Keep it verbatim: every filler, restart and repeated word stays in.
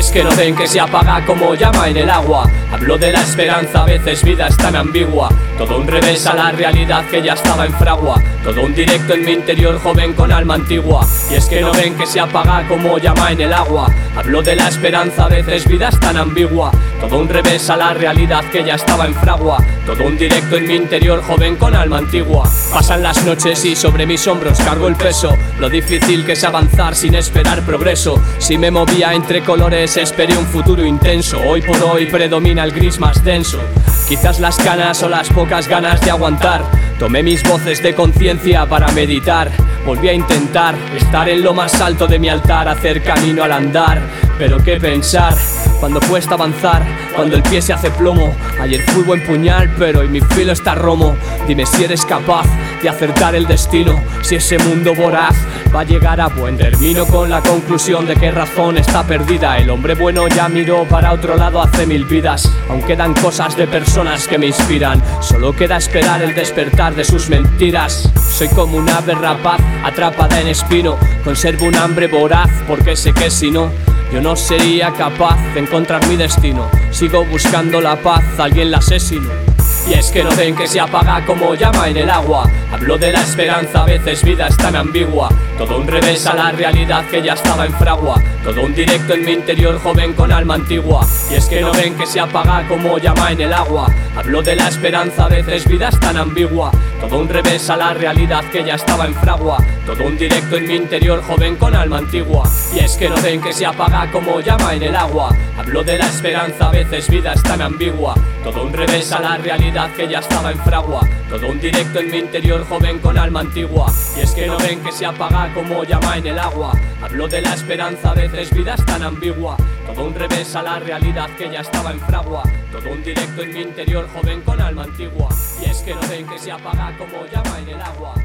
es que no ven que se apaga como llama en el agua. Hablo de la esperanza, a veces vida es tan ambigua. Todo un revés a la realidad que ya estaba en fragua. Todo un directo en mi interior, joven con alma antigua. Y es que no ven que se apaga como llama en el agua. Hablo de la esperanza, a veces vida es tan ambigua. Todo un revés a la realidad que ya estaba en fragua. Todo un directo en mi interior, joven con alma antigua. Pasan las noches y sobre mis hombros cargo el peso. Lo difícil que es avanzar sin esperar progreso. Si me movía entre colores esperé un futuro intenso. Hoy por hoy predomina el gris más denso. Quizás las ganas o las pocas ganas de aguantar. Tomé mis voces de conciencia para meditar. Volví a intentar estar en lo más alto de mi altar, hacer camino al andar. Pero qué pensar cuando cuesta avanzar, cuando el pie se hace plomo. Ayer fui buen puñal, pero hoy mi filo está romo. Dime si eres capaz de acertar el destino, si ese mundo voraz va a llegar a buen término. Con la conclusión de que razón está perdida. El hombre bueno ya miró para otro lado hace mil vidas. Aún quedan cosas de personas que me inspiran. Solo queda esperar el despertar de sus mentiras. Soy como un ave rapaz atrapada en espino. Conservo un hambre voraz porque sé que si no yo no sería capaz de encontrar mi destino. Sigo buscando la paz, alguien la asesinó. Y es que no ven que se apaga como llama en el agua. Hablo de la esperanza, a veces vida es tan ambigua. Todo un revés a la realidad que ya estaba en fragua. Todo un directo en mi interior, joven con alma antigua. Y es que no ven que se apaga como llama en el agua. Hablo de la esperanza, a veces vida es tan ambigua. Todo un revés a la realidad que ya estaba en fragua. Todo un directo en mi interior, joven con alma antigua. Y es que no ven que se apaga como llama en el agua. Hablo de la esperanza, a veces vida es tan ambigua. Todo un revés a la realidad que ya estaba en fragua. Todo un directo en mi interior, joven con alma antigua. Y es que no ven que se apaga como llama en el agua. Hablo de la esperanza, a veces vida es tan ambigua. Todo un revés a la realidad que ya estaba en fragua. Todo un directo en mi interior, joven con alma antigua. Y es que no ven que se apaga como llama en el agua.